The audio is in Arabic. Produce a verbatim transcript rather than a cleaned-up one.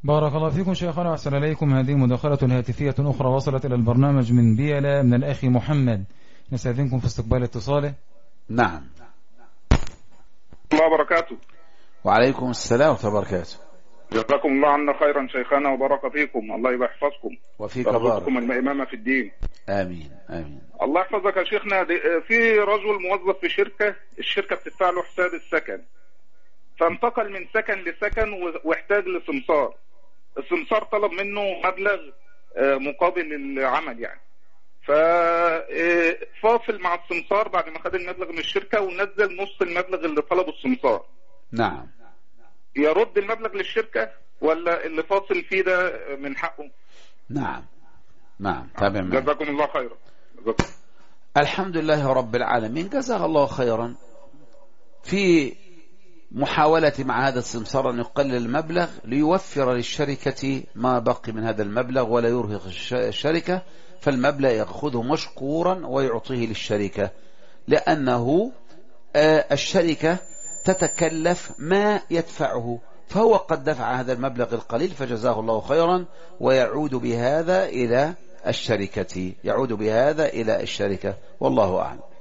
بارك الله فيكم شيخنا وأحسن إليكم. هذه مداخلة هاتفية أخرى وصلت إلى البرنامج من بيلا من الأخ محمد، نستأذنكم في استقبال اتصاله. نعم. الله وبركاته. وعليكم السلام ورحمة الله وبركاته. جزاكم الله عنا خيرا شيخنا وبارك فيكم، الله يبارك يحفظكم وفيك بارك، ويرزقكم الإمامة في الدين. آمين آمين. الله يحفظك يا شيخنا. في رجل موظف في شركة، الشركة بتدفع له حساب السكن، فانتقل من سكن لسكن واحتاج لسمسار. السمسار طلب منه مبلغ مقابل العمل يعني، ففاصل مع السمسار بعد ما خد المبلغ من الشركة ونزل نص المبلغ اللي طلبه السمسار. نعم. يرد المبلغ للشركة ولا اللي فاصل فيه ده من حقه؟ نعم نعم. تابع معي. جزاكم الله خيرا. الحمد لله رب العالمين، جزاه الله خيرا في محاولة مع هذا السمسار أن يقلل المبلغ ليوفر للشركة ما بقي من هذا المبلغ ولا يرهق الشركة، فالمبلغ يأخذه مشكورا ويعطيه للشركة، لأنه الشركة تتكلف ما يدفعه، فهو قد دفع هذا المبلغ القليل فجزاه الله خيرا، ويعود بهذا إلى الشركة يعود بهذا إلى الشركة والله أعلم.